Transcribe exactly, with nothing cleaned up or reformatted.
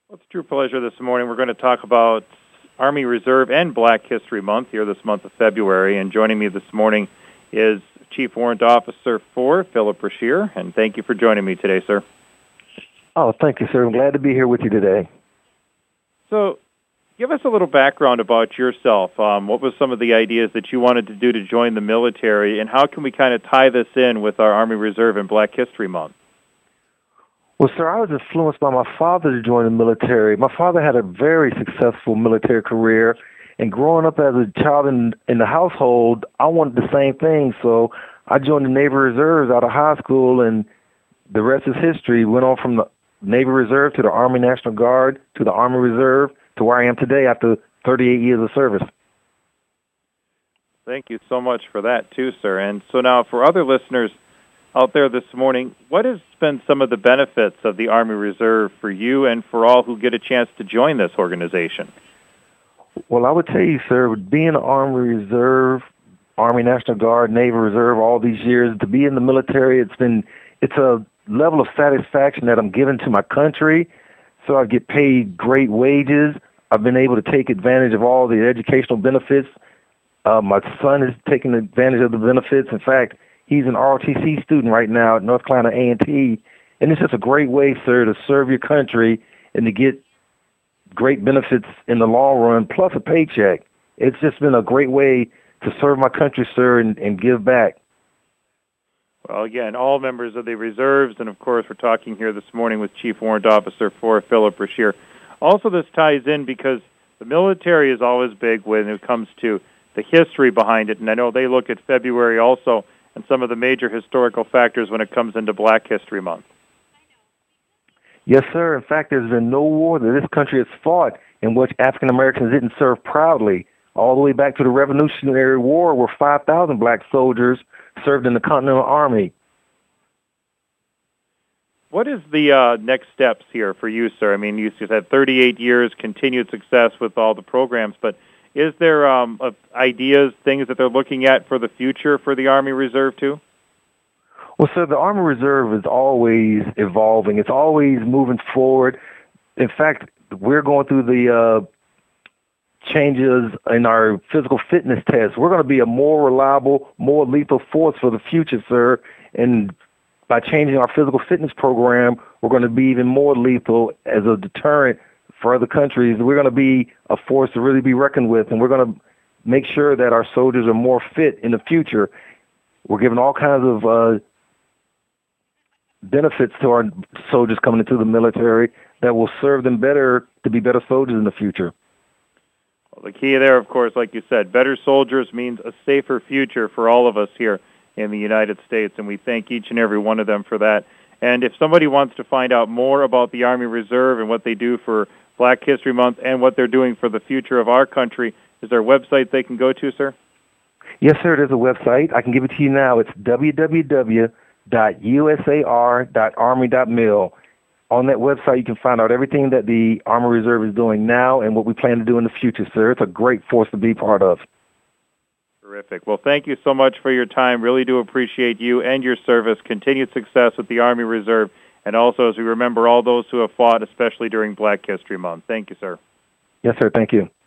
Well, it's a true pleasure this morning. We're going to talk about Army Reserve and Black History Month here this month of February. And joining me this morning is Chief Warrant Officer four, Philip Brashear. And thank you for joining me today, sir. Oh, thank you, sir. I'm glad to be here with you today. So give us a little background about yourself. Um, what was some of the ideas that you wanted to do to join the military, and how can we kind of tie this in with our Army Reserve and Black History Month? Well, sir, I was influenced by my father to join the military. My father had a very successful military career, and growing up as a child in, in the household, I wanted the same thing. So I joined the Navy Reserves out of high school, and the rest is history. Went on from the Navy Reserve to the Army National Guard to the Army Reserve to where I am today after thirty-eight years of service. Thank you so much for that, too, sir. And so now for other listeners out there this morning, what has been some of the benefits of the Army Reserve for you and for all who get a chance to join this organization? Well, I would tell you, sir, being an Army Reserve, Army National Guard, Navy Reserve, all these years, to be in the military, it's been, it's a level of satisfaction that I'm giving to my country. So I get paid great wages. I've been able to take advantage of all the educational benefits. Uh, my son is taking advantage of the benefits. In fact, he's an R O T C student right now at North Carolina A and T, and it's just a great way, sir, to serve your country and to get great benefits in the long run, plus a paycheck. It's just been a great way to serve my country, sir, and, and give back. Well, again, all members of the reserves, and of course we're talking here this morning with Chief Warrant Officer four, Philip Brashear. Also, this ties in because the military is always big when it comes to the history behind it, and I know they look at February also and some of the major historical factors when it comes into Black History Month. Yes, sir. In fact, there's been no war that this country has fought in which African Americans didn't serve proudly, all the way back to the Revolutionary War, where five thousand black soldiers served in the Continental Army. What is the uh, next steps here for you, sir? I mean, you've had thirty-eight years, continued success with all the programs, but is there um, uh, ideas, things that they're looking at for the future for the Army Reserve, too? Well, sir, the Army Reserve is always evolving. It's always moving forward. In fact, we're going through the uh, changes in our physical fitness tests. We're going to be a more reliable, more lethal force for the future, sir. And by changing our physical fitness program, we're going to be even more lethal as a deterrent for other countries. We're going to be a force to really be reckoned with, and we're going to make sure that our soldiers are more fit in the future. We're giving all kinds of uh, benefits to our soldiers coming into the military that will serve them better to be better soldiers in the future. Well, the key there, of course, like you said, better soldiers means a safer future for all of us here in the United States, and we thank each and every one of them for that. And if somebody wants to find out more about the Army Reserve and what they do for Black History Month and what they're doing for the future of our country, is there a website they can go to, sir? Yes, sir, there's a website. I can give it to you now. It's w w w dot u s a r dot army dot mil. On that website, you can find out everything that the Army Reserve is doing now and what we plan to do in the future, sir. It's a great force to be part of. Terrific. Well, thank you so much for your time. Really do appreciate you and your service. Continued success with the Army Reserve, and also as we remember all those who have fought, especially during Black History Month. Thank you, sir. Yes, sir. Thank you.